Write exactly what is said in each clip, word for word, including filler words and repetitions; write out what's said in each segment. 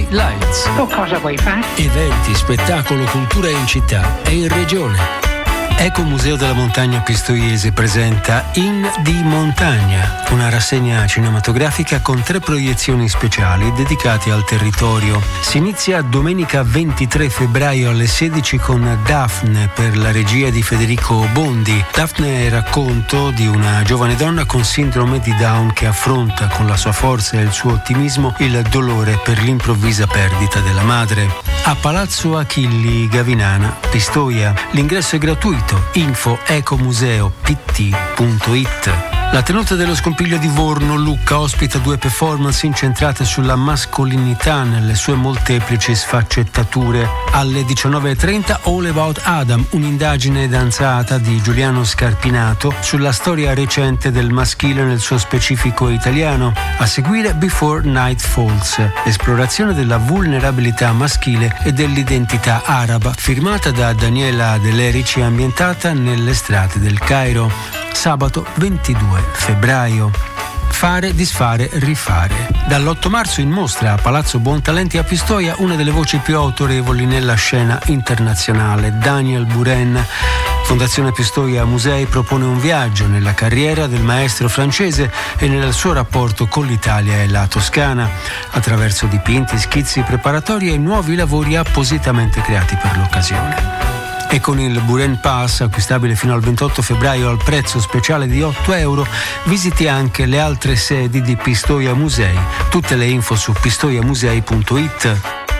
Lights. Tu cosa vuoi fare? Eventi, spettacolo, cultura in città e in regione. Ecomuseo della Montagna Pistoiese presenta In di Montagna, una rassegna cinematografica con tre proiezioni speciali dedicate al territorio. Si inizia domenica ventitré febbraio alle sedici con Daphne per la regia di Federico Bondi. Daphne è il racconto di una giovane donna con sindrome di Down che affronta con la sua forza e il suo ottimismo il dolore per l'improvvisa perdita della madre. A Palazzo Achilli Gavinana, Pistoia. L'ingresso è gratuito. Info ecomuseo p t punto i t. La tenuta dello Scompiglio di Vorno Lucca ospita due performance incentrate sulla mascolinità nelle sue molteplici sfaccettature. Alle diciannove e trenta All About Adam, un'indagine danzata di Giuliano Scarpinato sulla storia recente del maschile nel suo specifico italiano. A seguire Before Night Falls, esplorazione della vulnerabilità maschile e dell'identità araba, firmata da Daniela Delerici e ambientata nelle strade del Cairo. Sabato ventidue febbraio. Fare, disfare, rifare. Dall'otto marzo in mostra a Palazzo Buontalenti a Pistoia una delle voci più autorevoli nella scena internazionale, Daniel Buren. Fondazione Pistoia Musei propone un viaggio nella carriera del maestro francese e nel suo rapporto con l'Italia e la Toscana, attraverso dipinti, schizzi preparatori e nuovi lavori appositamente creati per l'occasione. E con il Buren Pass, acquistabile fino al ventotto febbraio al prezzo speciale di otto euro, visiti anche le altre sedi di Pistoia Musei. Tutte le info su pistoiamusei punto i t.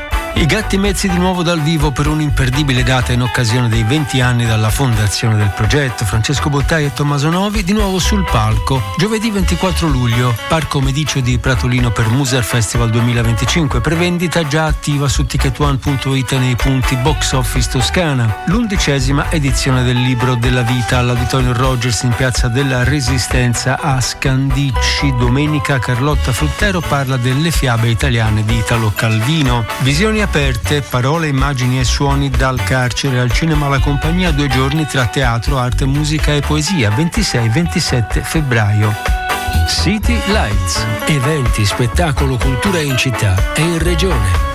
I Gatti Mezzi di nuovo dal vivo per un'imperdibile data in occasione dei venti anni dalla fondazione del progetto. Francesco Bottai e Tommaso Novi di nuovo sul palco. Giovedì ventiquattro luglio, Parco Medicio di Pratolino per Muser Festival duemilaventicinque. Prevendita già attiva su ticket one punto i t nei punti Box Office Toscana. L'undicesima edizione del Libro della Vita all'Auditorium Rogers in Piazza della Resistenza a Scandicci. Domenica Carlotta Fruttero parla delle fiabe italiane di Italo Calvino. Visioni aperte, parole, immagini e suoni dal carcere al cinema alla compagnia, due giorni tra teatro, arte, musica e poesia, ventisei ventisette febbraio. City Lights, eventi, spettacolo, cultura in città e in regione.